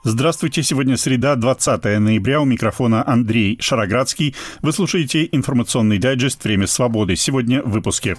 Здравствуйте, сегодня среда, 20 ноября, у микрофона Андрей Шароградский. Вы слушаете информационный дайджест «Время свободы». Сегодня в выпуске.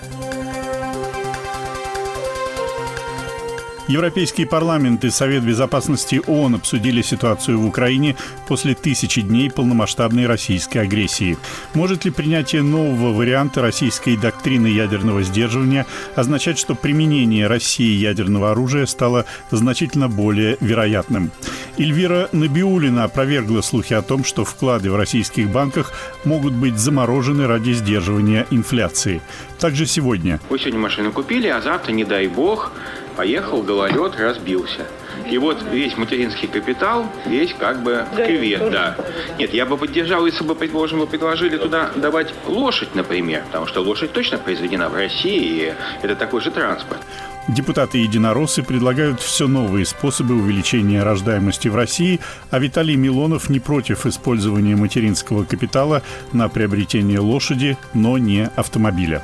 Европейский парламент и Совет безопасности ООН обсудили ситуацию в Украине после 1000 дней полномасштабной российской агрессии. Может ли принятие нового варианта российской доктрины ядерного сдерживания означать, что применение России ядерного оружия стало значительно более вероятным? Эльвира Набиуллина опровергла слухи о том, что вклады в российских банках могут быть заморожены ради сдерживания инфляции. Также сегодня. Вы сегодня машину купили, а завтра, не дай бог, поехал гололед, разбился. И вот весь материнский капитал, весь как бы в кювет, да. Нет, я бы поддержал, если бы, предположим, вы предложили туда давать лошадь, например, потому что лошадь точно произведена в России, и это такой же транспорт. Депутаты-единороссы предлагают все новые способы увеличения рождаемости в России, а Виталий Милонов не против использования материнского капитала на приобретение лошади, но не автомобиля.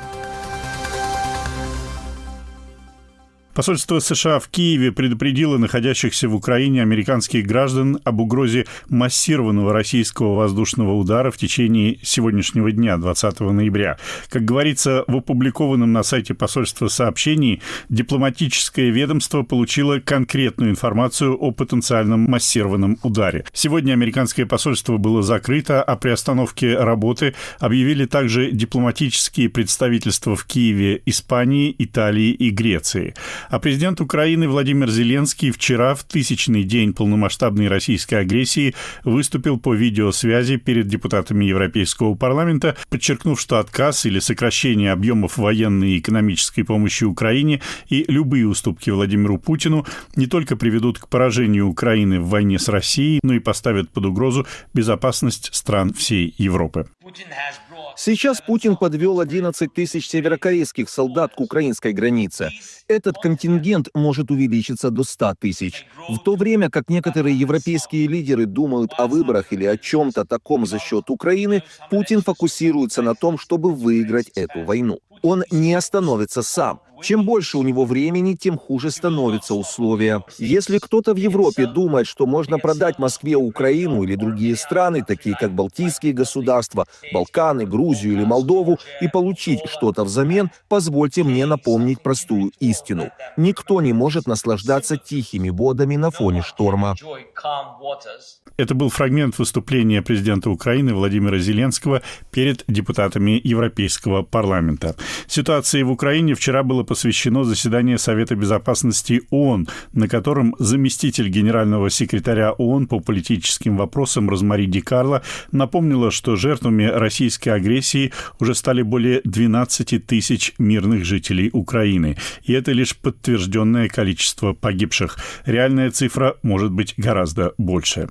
Посольство США в Киеве предупредило находящихся в Украине американских граждан об угрозе массированного российского воздушного удара в течение сегодняшнего дня, 20 ноября. Как говорится в опубликованном на сайте посольства сообщении, дипломатическое ведомство получило конкретную информацию о потенциальном массированном ударе. Сегодня американское посольство было закрыто, а при остановке работы объявили также дипломатические представительства в Киеве Испании, Италии и Греции. А президент Украины Владимир Зеленский вчера, в 1000-й день полномасштабной российской агрессии, выступил по видеосвязи перед депутатами Европейского парламента, подчеркнув, что отказ или сокращение объемов военной и экономической помощи Украине и любые уступки Владимиру Путину не только приведут к поражению Украины в войне с Россией, но и поставят под угрозу безопасность стран всей Европы. Сейчас Путин подвел 11 тысяч северокорейских солдат к украинской границе. Этот контингент может увеличиться до 100 тысяч. В то время как некоторые европейские лидеры думают о выборах или о чем-то таком за счет Украины, Путин фокусируется на том, чтобы выиграть эту войну. Он не остановится сам. Чем больше у него времени, тем хуже становятся условия. Если кто-то в Европе думает, что можно продать Москве Украину или другие страны, такие как Балтийские государства, Балканы, Грузию или Молдову, и получить что-то взамен, позвольте мне напомнить простую истину. Никто не может наслаждаться тихими водами на фоне шторма. Это был фрагмент выступления президента Украины Владимира Зеленского перед депутатами Европейского парламента. Ситуации в Украине вчера было посвящено заседание Совета безопасности ООН, на котором заместитель генерального секретаря ООН по политическим вопросам Розмари Ди Карло напомнила, что жертвами российской агрессии уже стали более 12 тысяч мирных жителей Украины. И это лишь подтвержденное количество погибших. Реальная цифра может быть гораздо больше.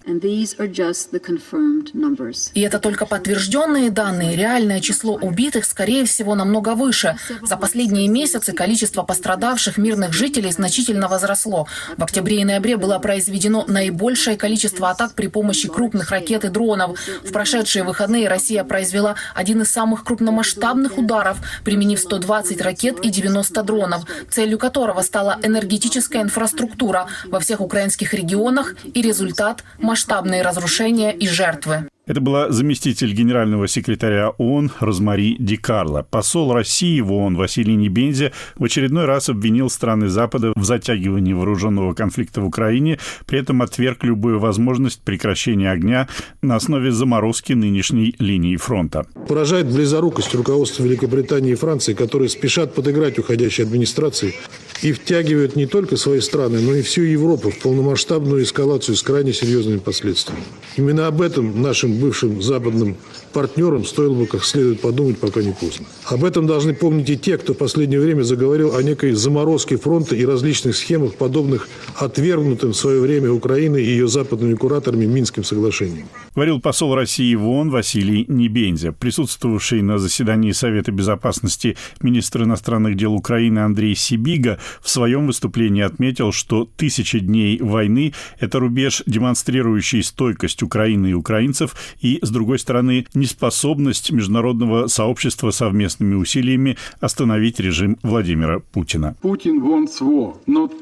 И это только подтвержденные данные. Реальное число убитых, скорее всего, намного выше. За последние месяцы количество пострадавших мирных жителей значительно возросло. В октябре и ноябре было произведено наибольшее количество атак при помощи крупных ракет и дронов. В прошедшие выходные Россия произвела один из самых крупномасштабных ударов, применив 120 ракет и 90 дронов, целью которого стала энергетическая инфраструктура во всех украинских регионах и результат – масштабные разрушения и жертвы. Это была заместитель генерального секретаря ООН Розмари Ди Карло. Посол России в ООН Василий Небензя в очередной раз обвинил страны Запада в затягивании вооруженного конфликта в Украине, при этом отверг любую возможность прекращения огня на основе заморозки нынешней линии фронта. Поражает близорукость руководства Великобритании и Франции, которые спешат подыграть уходящей администрации и втягивают не только свои страны, но и всю Европу в полномасштабную эскалацию с крайне серьезными последствиями. Именно об этом нашим бывшим западным партнерам стоило бы как следует подумать, пока не поздно. Об этом должны помнить и те, кто в последнее время заговорил о некой заморозке фронта и различных схемах, подобных отвергнутым в свое время Украиной и ее западными кураторами Минским соглашением. Говорил посол России в ООН Василий Небензя. Присутствовавший на заседании Совета безопасности министр иностранных дел Украины Андрей Сибига в своем выступлении отметил, что 1000 дней войны – это рубеж, демонстрирующий стойкость Украины и украинцев, и, с другой стороны, неспособность международного сообщества совместными усилиями остановить режим Владимира Путина. Putin wants war, not peace.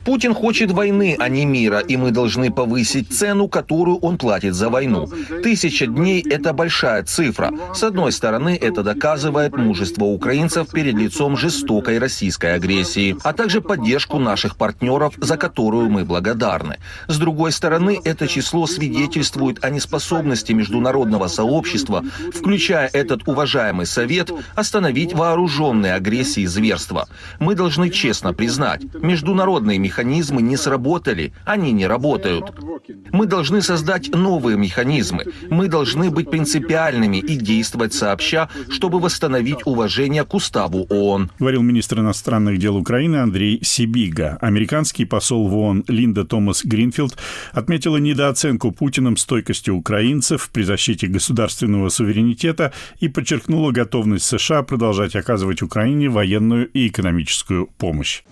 Путин хочет войны, а не мира, и мы должны повысить цену, которую он платит за войну. 1000 дней – это большая цифра. С одной стороны, это доказывает мужество украинцев перед лицом жестокой российской агрессии, а также поддержку наших партнеров, за которую мы благодарны. С другой стороны, это число свидетельствует о неспособности международного сообщества, включая этот уважаемый Совет, остановить вооруженные агрессии и зверства. Мы должны честно признать, международные механизмы не сработали, они не работают. Мы должны создать новые механизмы. Мы должны быть принципиальными и действовать сообща, чтобы восстановить уважение к уставу ООН. Говорил министр иностранных дел Украины Андрей Сибига. Американский посол в ООН Линда Томас-Гринфилд отметила недооценку Путиным стойкости украинцев при защите государственного суверенитета и подчеркнула готовность США продолжать оказывать Украине военную и экономическую помощь.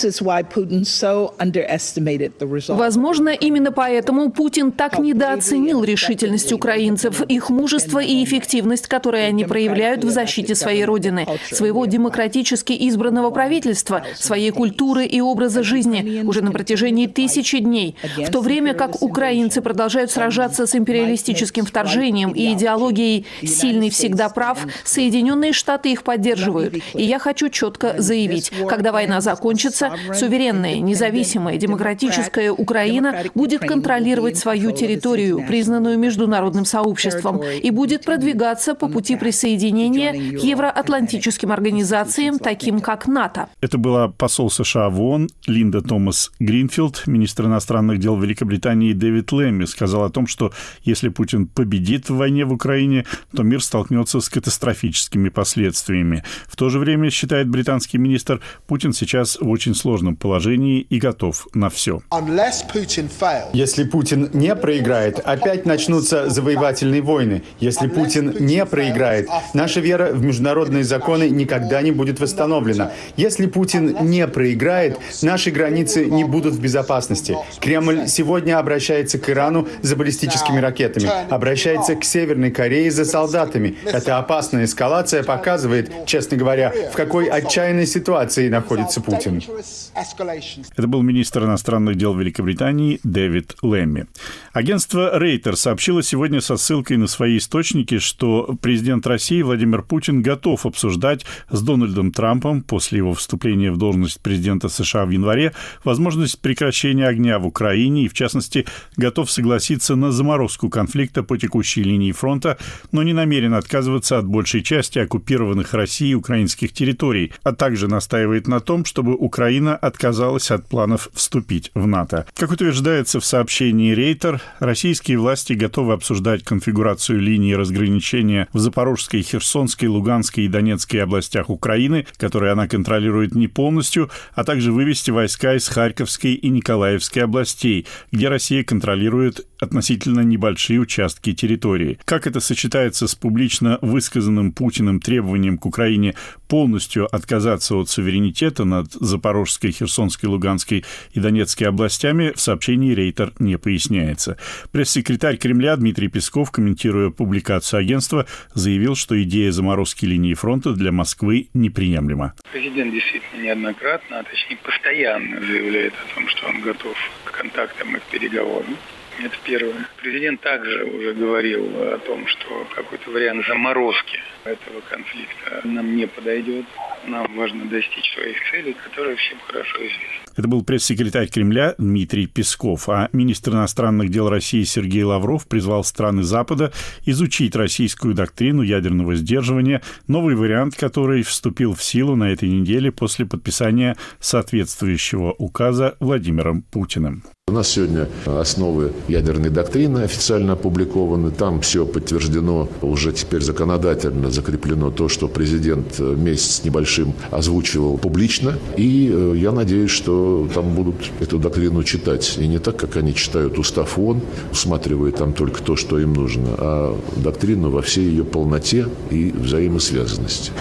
Возможно, именно поэтому Путин так недооценил решительность украинцев, их мужество и эффективность, которые они проявляют в защите своей родины, своего демократически избранного правительства, своей культуры и образа жизни уже на протяжении 1000 дней, в то время как украинцы продолжают сражаться с империалистическим вторжением и идеологией «сильный всегда прав», Соединенные Штаты их поддерживают. И я хочу четко заявить, когда война закончится, суверенная, независимая, демократическая Украина будет контролировать свою территорию, признанную международным сообществом, и будет продвигаться по пути присоединения к евроатлантическим организациям, таким как НАТО. Это была посол США в ООН Линда Томас-Гринфилд. Министр иностранных дел Великобритании Дэвид Лэмми сказал о том, что если Путин победит в войне в Украине, то мир столкнется с катастрофическими последствиями. В то же время, считает британский министр, Путин сейчас в очень сложном положении и готов на все. Если Путин не проиграет, опять начнутся завоевательные войны. Если Путин не проиграет, наша вера в международные законы никогда не будет восстановлена. Если Путин не проиграет, наши границы не будут в безопасности. Кремль сегодня обращается к Ирану за баллистическими ракетами, обращается к Северной Корее за солдатами. Эта опасная эскалация показывает, честно говоря, в какой отчаянной ситуации находится Путин. Это был министр иностранных дел Великобритании Дэвид Лэмми. Агентство Рейтер сообщило сегодня со ссылкой на свои источники, что президент России Владимир Путин готов обсуждать с Дональдом Трампом после его вступления в должность президента США в январе возможность прекращения огня в Украине и, в частности, готов согласиться на заморозку конфликта по текущей линии фронта, но не намерен отказываться от большей части оккупированных Россией украинских территорий, а также настаивает на том, чтобы Украина отказалась от планов вступить в НАТО. Как утверждается в сообщении Рейтер, российские власти готовы обсуждать конфигурацию линии разграничения в Запорожской, Херсонской, Луганской и Донецкой областях Украины, которые она контролирует не полностью, а также вывести войска из Харьковской и Николаевской областей, где Россия контролирует относительно небольшие участки территории. Как это сочетается с публично высказанным Путиным требованием к Украине полностью отказаться от суверенитета над Запорожской, Херсонской, Луганской и Донецкой областями, в сообщении Рейтер не поясняется. Пресс-секретарь Кремля Дмитрий Песков, комментируя публикацию агентства, заявил, что идея заморозки линии фронта для Москвы неприемлема. Президент действительно неоднократно, а точнее постоянно заявляет о том, что он готов к контактам и к переговорам. Это первое. Президент также уже говорил о том, что какой-то вариант заморозки этого конфликта нам не подойдет. Нам важно достичь своих целей, которые всем хорошо известны. Это был пресс-секретарь Кремля Дмитрий Песков. А министр иностранных дел России Сергей Лавров призвал страны Запада изучить российскую доктрину ядерного сдерживания, новый вариант которой вступил в силу на этой неделе после подписания соответствующего указа Владимиром Путиным. У нас сегодня основы ядерной доктрины официально опубликованы. Там все подтверждено, уже теперь законодательно закреплено то, что президент месяц с небольшим озвучивал публично. И я надеюсь, что там будут эту доктрину читать. И не так, как они читают устав ООН, усматривая там только то, что им нужно, а доктрину во всей ее полноте и взаимосвязанности.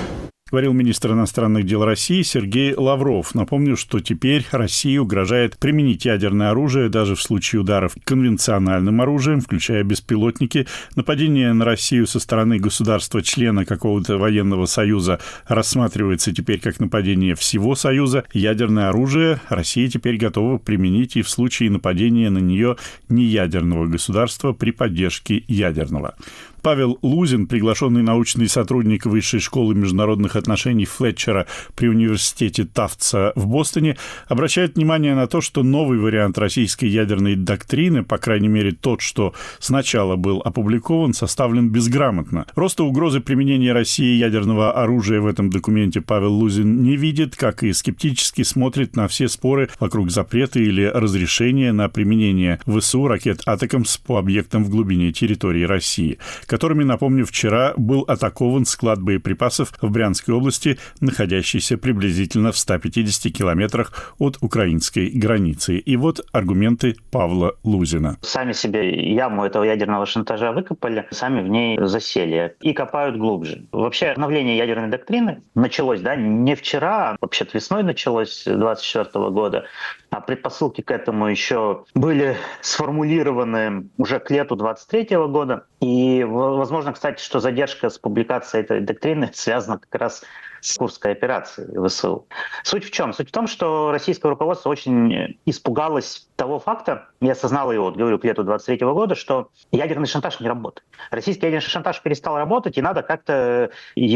говорил министр иностранных дел России Сергей Лавров. Напомню, что теперь России угрожает применить ядерное оружие даже в случае ударов конвенциональным оружием, включая беспилотники. Нападение на Россию со стороны государства-члена какого-то военного союза рассматривается теперь как нападение всего союза. Ядерное оружие Россия теперь готова применить и в случае нападения на нее неядерного государства при поддержке ядерного. Павел Лузин, приглашенный научный сотрудник Высшей школы международных отношений Флетчера при университете Тафтса в Бостоне, обращает внимание на то, что новый вариант российской ядерной доктрины, по крайней мере тот, что сначала был опубликован, составлен безграмотно. Роста угрозы применения России ядерного оружия в этом документе Павел Лузин не видит, как и скептически смотрит на все споры вокруг запрета или разрешения на применение ВСУ ракет «Атакамс» по объектам в глубине территории России, которыми, напомню, вчера был атакован склад боеприпасов в Брянской области, находящийся приблизительно в 150 километрах от украинской границы. И вот аргументы Павла Лузина. Сами себе яму этого ядерного шантажа выкопали, сами в ней засели и копают глубже. Вообще, обновление ядерной доктрины началось, не вчера, вообще-то весной началось 2024 года, а предпосылки к этому еще были сформулированы уже к лету 2023 года. И возможно, кстати, что задержка с публикацией этой доктрины связана как раз с Курской операцией ВСУ. Суть в чем? Суть в том, что российское руководство очень испугалось того факта, и осознало его, говорю, к лету 2023 года, что ядерный шантаж не работает. Российский ядерный шантаж перестал работать, и надо как-то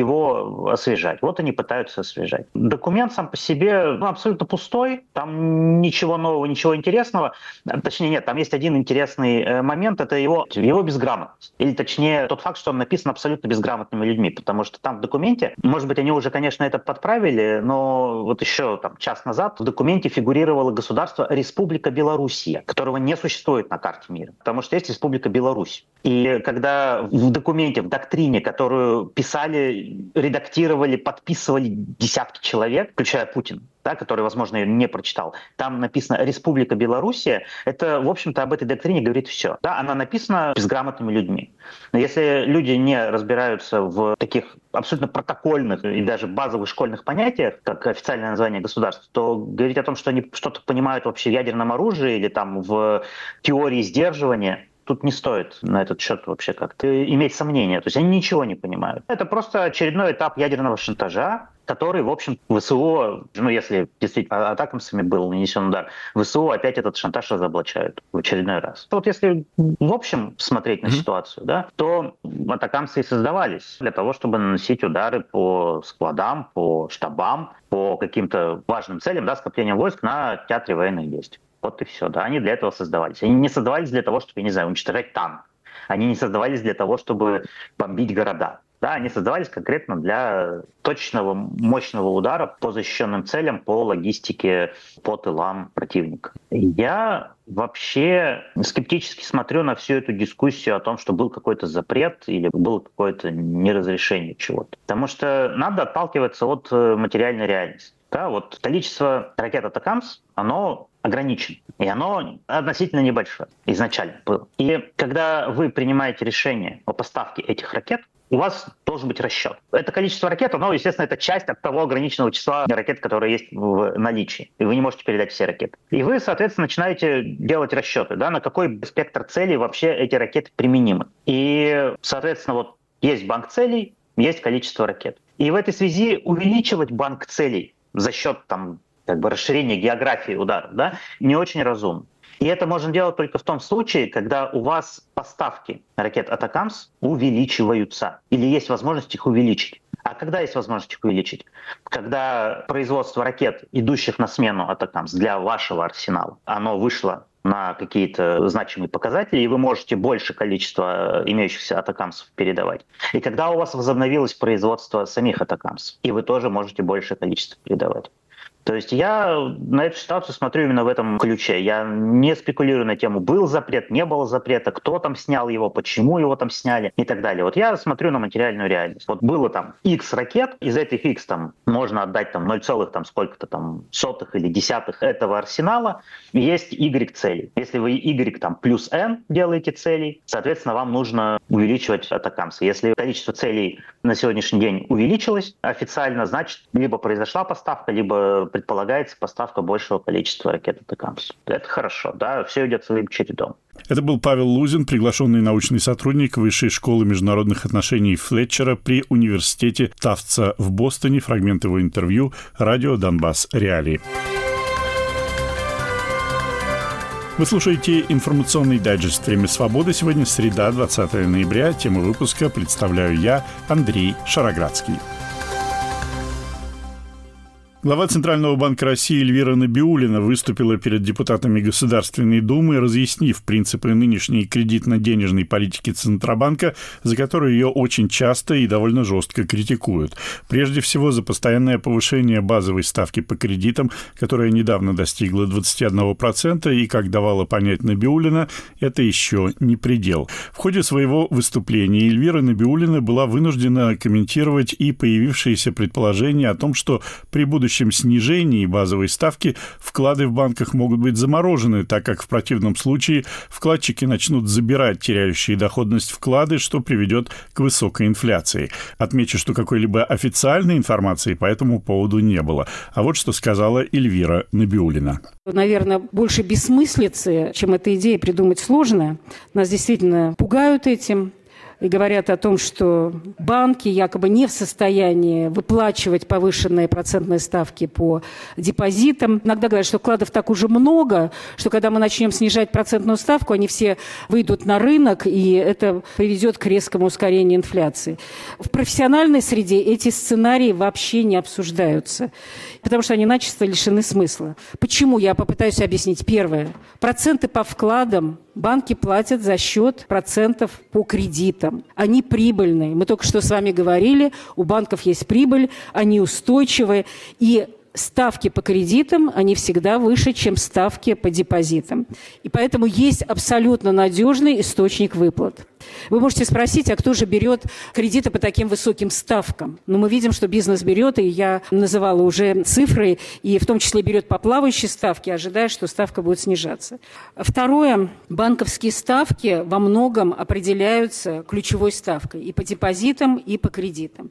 его освежать. Вот они пытаются освежать. Документ сам по себе абсолютно пустой, там ничего нового, ничего интересного. Точнее, нет, там есть один интересный момент, это его безграмотность. Или точнее, тот факт, что он написан абсолютно безграмотными людьми, потому что там в документе, может быть, они уже, конечно, это подправили, но вот еще час назад в документе фигурировало государство Республика Белоруссия, которого не существует на карте мира, потому что есть Республика Беларусь. И когда в документе, в доктрине, которую писали, редактировали, подписывали десятки человек, включая Путина, который, возможно, ее не прочитал, там написано «Республика Белоруссия», это, в общем-то, об этой доктрине говорит все. Она написана безграмотными людьми. Но если люди не разбираются в таких абсолютно протокольных и даже базовых школьных понятиях, как официальное название государства, то говорить о том, что они что-то понимают вообще в ядерном оружии или там в теории сдерживания, тут не стоит на этот счет вообще как-то иметь сомнения. То есть они ничего не понимают. Это просто очередной этап ядерного шантажа, который, в общем, ВСУ, если действительно атакамсами был нанесен удар, ВСУ опять этот шантаж разоблачают в очередной раз. Вот если в общем смотреть на ситуацию, то атакамсы и создавались для того, чтобы наносить удары по складам, по штабам, по каким-то важным целям, скоплением войск на театре военных действий. Вот и все, они для этого создавались. Они не создавались для того, чтобы, уничтожать танк. Они не создавались для того, чтобы бомбить города. Они создавались конкретно для точного, мощного удара по защищенным целям, по логистике, по тылам противника. Я вообще скептически смотрю на всю эту дискуссию о том, что был какой-то запрет или было какое-то неразрешение чего-то. Потому что надо отталкиваться от материальной реальности. Вот количество ракет «Атакамс», оно ограничено, и оно относительно небольшое изначально было. И когда вы принимаете решение о поставке этих ракет, у вас должен быть расчет. Это количество ракет, оно, естественно, это часть от того ограниченного числа ракет, которые есть в наличии. И вы не можете передать все ракеты. И вы, соответственно, начинаете делать расчеты, на какой спектр целей вообще эти ракеты применимы. И, соответственно, есть банк целей, есть количество ракет. И в этой связи увеличивать банк целей за счет расширения географии ударов, не очень разумно. И это можно делать только в том случае, когда у вас поставки ракет «Атакамс» увеличиваются или есть возможность их увеличить. А когда есть возможность их увеличить? Когда производство ракет, идущих на смену «Атакамс» для вашего арсенала, оно вышло на какие-то значимые показатели, и вы можете больше количества имеющихся «Атакамсов» передавать. И когда у вас возобновилось производство самих «Атакамс», и вы тоже можете большее количество передавать. То есть я на эту ситуацию смотрю именно в этом ключе. Я не спекулирую на тему, был запрет, не было запрета, кто там снял его, почему его там сняли и так далее. Вот я смотрю на материальную реальность. Вот было там X ракет, из этих X там можно отдать там 0, там сколько-то там сотых или десятых этого арсенала. Есть Y целей. Если вы Y там плюс N делаете целей, соответственно, вам нужно увеличивать атакамс. Если количество целей на сегодняшний день увеличилось официально, значит, либо произошла поставка, либо предполагается поставка большего количества ракет атакамс. Это хорошо, да, все идет своим чередом. Это был Павел Лузин, приглашенный научный сотрудник Высшей школы международных отношений Флетчера при университете Тафтса в Бостоне. Фрагмент его интервью «Радио Донбасс. Реалии». Вы слушаете информационный дайджест «Время свободы». Сегодня среда, 20 ноября. Тему выпуска представляю я, Андрей Шароградский. Глава Центрального банка России Эльвира Набиуллина выступила перед депутатами Государственной Думы, разъяснив принципы нынешней кредитно-денежной политики Центробанка, за которую ее очень часто и довольно жестко критикуют. Прежде всего, за постоянное повышение базовой ставки по кредитам, которая недавно достигла 21%, и, как давала понять Набиуллина, это еще не предел. В ходе своего выступления Эльвира Набиуллина была вынуждена комментировать и появившиеся предположения о том, что при будущем снижении базовой ставки вклады в банках могут быть заморожены, так как в противном случае вкладчики начнут забирать теряющие доходность вклады, что приведет к высокой инфляции. Отмечу, что какой-либо официальной информации по этому поводу не было. А вот что сказала Эльвира Набиуллина. Наверное, больше бессмыслицы, чем эта идея придумать сложно. Нас действительно пугают этим. И говорят о том, что банки якобы не в состоянии выплачивать повышенные процентные ставки по депозитам. Иногда говорят, что вкладов так уже много, что когда мы начнем снижать процентную ставку, они все выйдут на рынок, и это приведет к резкому ускорению инфляции. В профессиональной среде эти сценарии вообще не обсуждаются, потому что они начисто лишены смысла. Почему? Я попытаюсь объяснить. Первое. Проценты по вкладам банки платят за счет процентов по кредитам. Они прибыльные. Мы только что с вами говорили, у банков есть прибыль, они устойчивые. И ставки по кредитам, они всегда выше, чем ставки по депозитам. И поэтому есть абсолютно надежный источник выплат. Вы можете спросить, а кто же берет кредиты по таким высоким ставкам? Но мы видим, что бизнес берет, и я называла уже цифры, и в том числе берет по плавающей ставке, ожидая, что ставка будет снижаться. Второе. Банковские ставки во многом определяются ключевой ставкой и по депозитам, и по кредитам.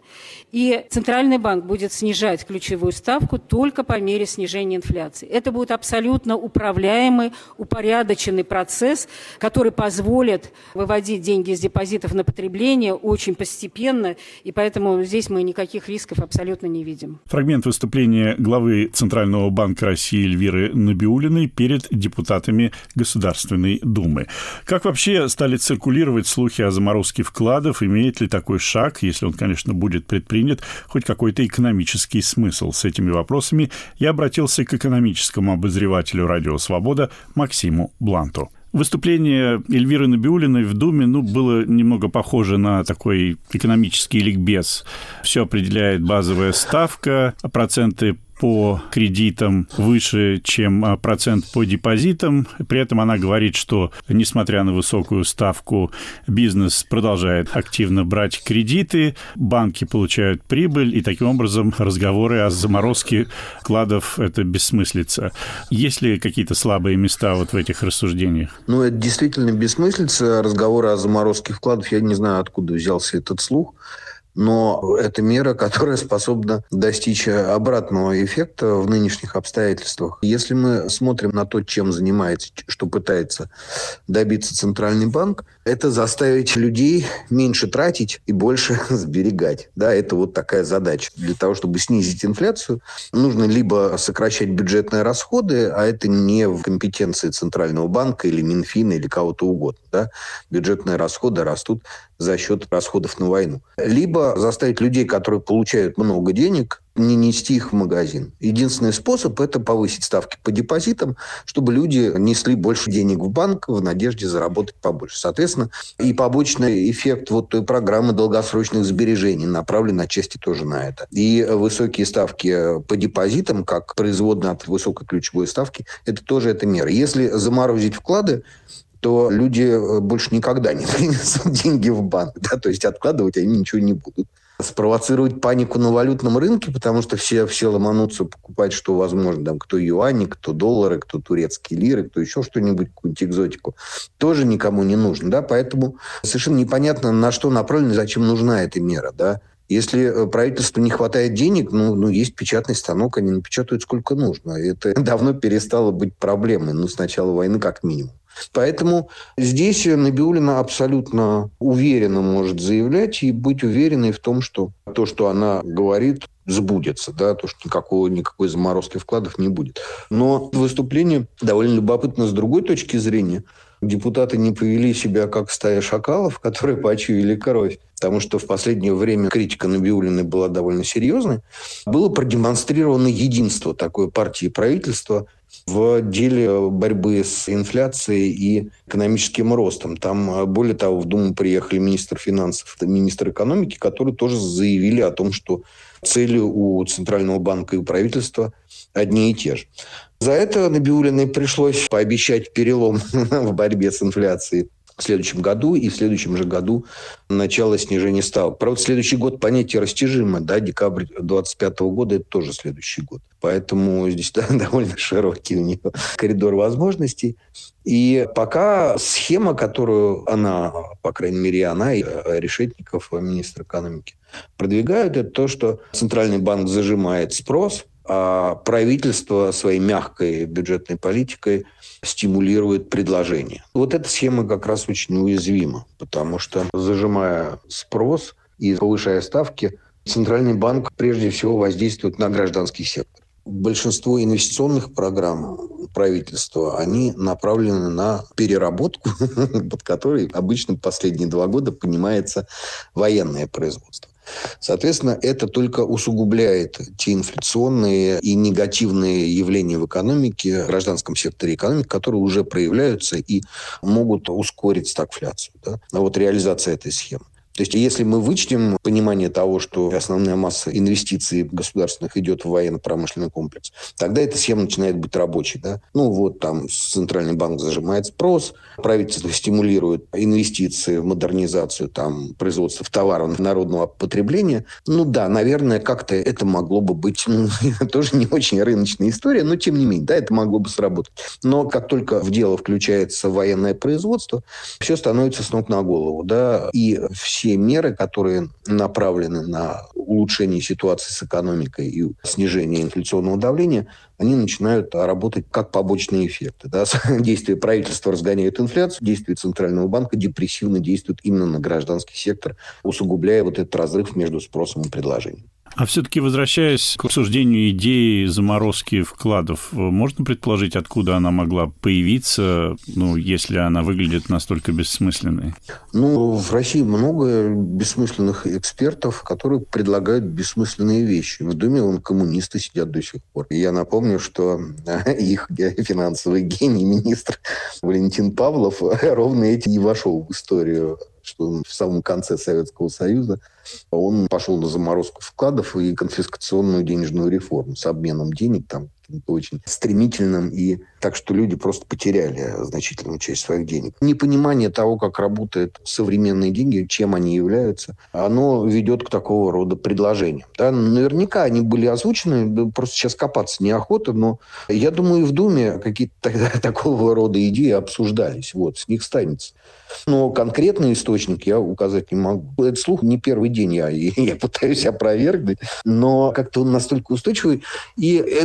И Центральный банк будет снижать ключевую ставку только по мере снижения инфляции. Это будет абсолютно управляемый, упорядоченный процесс, который позволит выводить деньги из депозитов на потребление очень постепенно, и поэтому здесь мы никаких рисков абсолютно не видим. Фрагмент выступления главы Центрального банка России Эльвиры Набиуллиной перед депутатами Государственной Думы. Как вообще стали циркулировать слухи о заморозке вкладов? Имеет ли такой шаг, если он, конечно, будет предпринят, хоть какой-то экономический смысл? С этими вопросами я обратился к экономическому обозревателю «Радио Свобода» Максиму Бланту. Выступление Эльвиры Набиуллиной в Думе было немного похоже на такой экономический ликбез. Все определяет базовая ставка, проценты по кредитам выше, чем процент по депозитам. При этом она говорит, что, несмотря на высокую ставку, бизнес продолжает активно брать кредиты, банки получают прибыль, и таким образом разговоры о заморозке вкладов – это бессмыслица. Есть ли какие-то слабые места вот в этих рассуждениях? Это действительно бессмыслица. Разговоры о заморозке вкладов, я не знаю, откуда взялся этот слух. Но это мера, которая способна достичь обратного эффекта в нынешних обстоятельствах. Если мы смотрим на то, чем занимается, что пытается добиться Центральный банк, это заставить людей меньше тратить и больше сберегать. Да, это вот такая задача. Для того, чтобы снизить инфляцию, нужно либо сокращать бюджетные расходы, а это не в компетенции Центрального банка или Минфина или кого-то угодно. Да? Бюджетные расходы растут за счет расходов на войну. Либо было заставить людей, которые получают много денег, не нести их в магазин. Единственный способ – это повысить ставки по депозитам, чтобы люди несли больше денег в банк в надежде заработать побольше. Соответственно, и побочный эффект вот той программы долгосрочных сбережений направлен отчасти тоже на это. И высокие ставки по депозитам, как производная от высокой ключевой ставки, это тоже эта мера. Если заморозить вклады, то люди больше никогда не принесут деньги в банк. Да? То есть откладывать они ничего не будут. Спровоцировать панику на валютном рынке, потому что все ломанутся покупать, что возможно. Там, кто юани, кто доллары, кто турецкие лиры, кто еще что-нибудь, какую-нибудь экзотику. Тоже никому не нужно. Да? Поэтому совершенно непонятно, на что направлена, зачем нужна эта мера. Да? Если правительству не хватает денег, есть печатный станок, они напечатают сколько нужно. Это давно перестало быть проблемой. С начала войны как минимум. Поэтому здесь Набиуллина абсолютно уверенно может заявлять и быть уверенной в том, что то, что она говорит, сбудется, да, то, что никакой заморозки вкладов не будет. Но выступление довольно любопытно с другой точки зрения. Депутаты не повели себя как стая шакалов, которые почуяли кровь, потому что в последнее время критика Набиуллиной была довольно серьезной. Было продемонстрировано единство такой партии и правительства в деле борьбы с инфляцией и экономическим ростом. Там, более того, в Думу приехали министр финансов и министр экономики, которые тоже заявили о том, что цели у Центрального банка и у правительства одни и те же. За это Набиуллиной пришлось пообещать перелом в борьбе с инфляцией в следующем году, и в следующем же году начало снижения ставок. Правда, следующий год понятие растяжимо, да, декабрь 2025 года – это тоже следующий год. Поэтому здесь довольно широкий у нее коридор возможностей. И пока схема, которую она, по крайней мере, она и Решетников, министр экономики, продвигают, это то, что Центральный банк зажимает спрос, а правительство своей мягкой бюджетной политикой стимулирует предложение. Вот эта схема как раз очень уязвима, потому что, зажимая спрос и повышая ставки, Центральный банк прежде всего воздействует на гражданский сектор. Большинство инвестиционных программ правительства, они направлены на переработку, под которой обычно последние 2 года понимается военное производство. Соответственно, это только усугубляет те инфляционные и негативные явления в экономике, в гражданском секторе экономики, которые уже проявляются и могут ускорить стагфляцию. Да? А вот реализация этой схемы. То есть, если мы вычтем понимание того, что основная масса инвестиций государственных идет в военно-промышленный комплекс, тогда эта схема начинает быть рабочей. Да? Там Центральный банк зажимает спрос, правительство стимулирует инвестиции в модернизацию производства товаров народного потребления. Наверное, как-то это могло бы быть тоже не очень рыночная история, но тем не менее, да, это могло бы сработать. Но как только в дело включается военное производство, все становится с ног на голову. Да? И все меры, которые направлены на улучшение ситуации с экономикой и снижение инфляционного давления, они начинают работать как побочные эффекты. Да? Действия правительства разгоняют инфляцию, действия Центрального банка депрессивно действуют именно на гражданский сектор, усугубляя вот этот разрыв между спросом и предложением. А все-таки, возвращаясь к обсуждению идеи заморозки вкладов, можно предположить, откуда она могла появиться, если она выглядит настолько бессмысленной? В России много бессмысленных экспертов, которые предлагают бессмысленные вещи. В Думе коммунисты сидят до сих пор. И я напомню, что их финансовый гений, министр Валентин Павлов, ровно этим и вошел в историю, что в самом конце Советского Союза он пошел на заморозку вкладов и конфискационную денежную реформу с обменом денег очень стремительным, и так что люди просто потеряли значительную часть своих денег. Непонимание того, как работают современные деньги, чем они являются, оно ведет к такого рода предложениям. Да? Наверняка они были озвучены, просто сейчас копаться неохота, но я думаю, и в Думе какие-то такого рода идеи обсуждались. С них станется. Но конкретный источник я указать не могу. Этот слух не первый день я пытаюсь опровергнуть, но как-то он настолько устойчивый, и это, по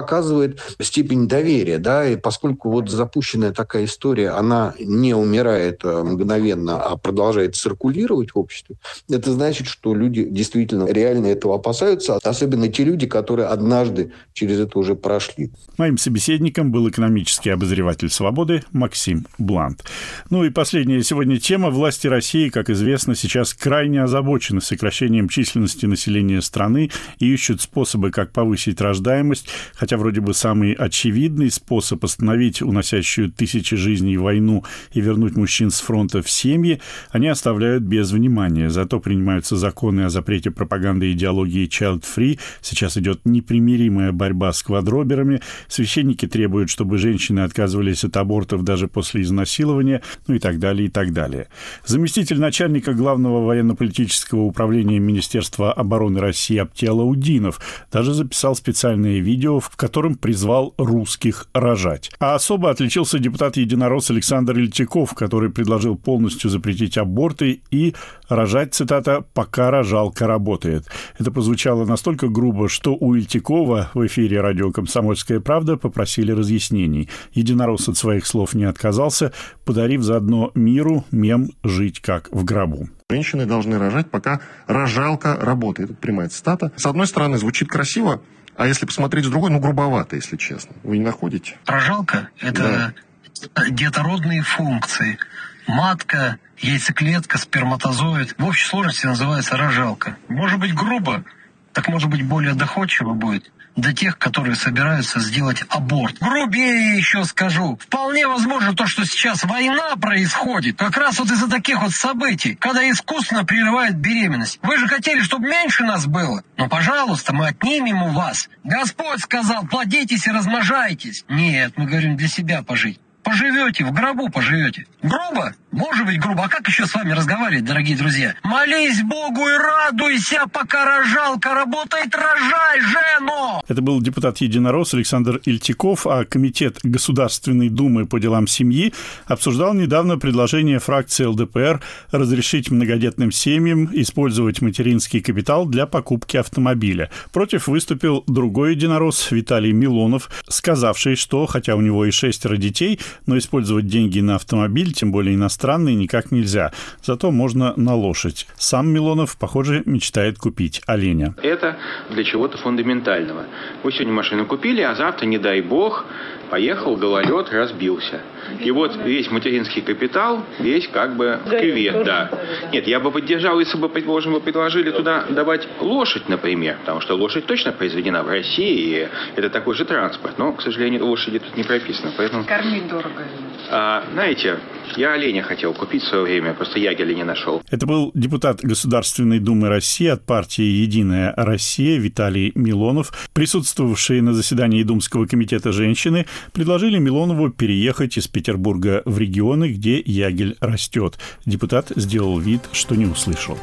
показывает степень доверия, да, и поскольку вот запущенная такая история, она не умирает мгновенно, а продолжает циркулировать в обществе, это значит, что люди действительно реально этого опасаются, особенно те люди, которые однажды через это уже прошли. Моим собеседником был экономический обозреватель «Свободы» Максим Блант. Ну и последняя сегодня тема. Власти России, как известно, сейчас крайне озабочены сокращением численности населения страны и ищут способы, как повысить рождаемость, хотя вроде бы самый очевидный способ остановить уносящую тысячи жизней войну и вернуть мужчин с фронта в семьи они оставляют без внимания. Зато принимаются законы о запрете пропаганды идеологии child-free. Сейчас идет непримиримая борьба с квадроберами. Священники требуют, чтобы женщины отказывались от абортов даже после изнасилования, ну и так далее, и так далее. Заместитель начальника Главного военно-политического управления Министерства обороны России Аптел Аудинов даже записал специальное видео, в котором призвал русских рожать. А особо отличился депутат-единорос Александр Ильтиков, который предложил полностью запретить аборты и рожать, цитата, «пока рожалка работает». Это прозвучало настолько грубо, что у Ильтикова в эфире радио «Комсомольская правда» попросили разъяснений. Единорос от своих слов не отказался, подарив заодно миру мем «Жить как в гробу». Женщины должны рожать, пока рожалка работает. Это прямая цитата. С одной стороны, звучит красиво, а если посмотреть с другой, грубовато, если честно. Вы не находите? Рожалка – это детородные функции. Матка, яйцеклетка, сперматозоид. В общей сложности называется рожалка. Может быть грубо, так может быть более доходчиво будет для тех, которые собираются сделать аборт. Грубее еще скажу. Вполне возможно то, что сейчас война происходит, как раз вот из-за таких вот событий, когда искусственно прерывают беременность. Вы же хотели, чтобы меньше нас было? Ну, пожалуйста, мы отнимем у вас. Господь сказал, плодитесь и размножайтесь. Нет, мы говорим, для себя пожить. Поживете, в гробу поживете. Грубо? Может быть грубо. А как еще с вами разговаривать, дорогие друзья? Молись Богу и радуйся, пока рожалка работает, рожай, жену! Это был депутат-единорос Александр Ильтиков, а Комитет Государственной Думы по делам семьи обсуждал недавно предложение фракции ЛДПР разрешить многодетным семьям использовать материнский капитал для покупки автомобиля. Против выступил другой единорос Виталий Милонов, сказавший, что, хотя у него и 6 детей, но использовать деньги на автомобиль, тем более иностранный, никак нельзя. Зато можно на лошадь. Сам Милонов, похоже, мечтает купить оленя. Это для чего-то фундаментального. Вы сегодня машину купили, а завтра, не дай бог, поехал гололед, разбился. И вот весь материнский капитал, весь как бы в кювет, да. Нет, я бы поддержал, если бы, предположим, вы предложили туда давать лошадь, например, потому что лошадь точно произведена в России, и это такой же транспорт. Но, к сожалению, лошади тут не прописано, поэтому... Кормить дорого. Знаете, я оленя хотел купить в свое время, просто ягеля не нашел. Это был депутат Государственной Думы России от партии «Единая Россия» Виталий Милонов. Присутствовавшие на заседании Думского комитета женщины предложили Милонову переехать из Петербурга в регионы, где ягель растет. Депутат сделал вид, что не услышал.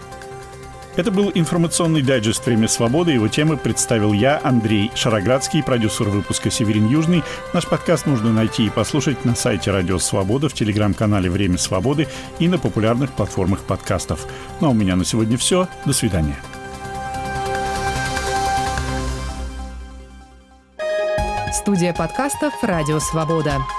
Это был информационный дайджест «Время свободы». Его темы представил я, Андрей Шароградский, продюсер выпуска «Северин Южный». Наш подкаст нужно найти и послушать на сайте «Радио Свобода», в телеграм-канале «Время свободы» и на популярных платформах подкастов. Ну а у меня на сегодня все. До свидания. Студия подкастов «Радио Свобода».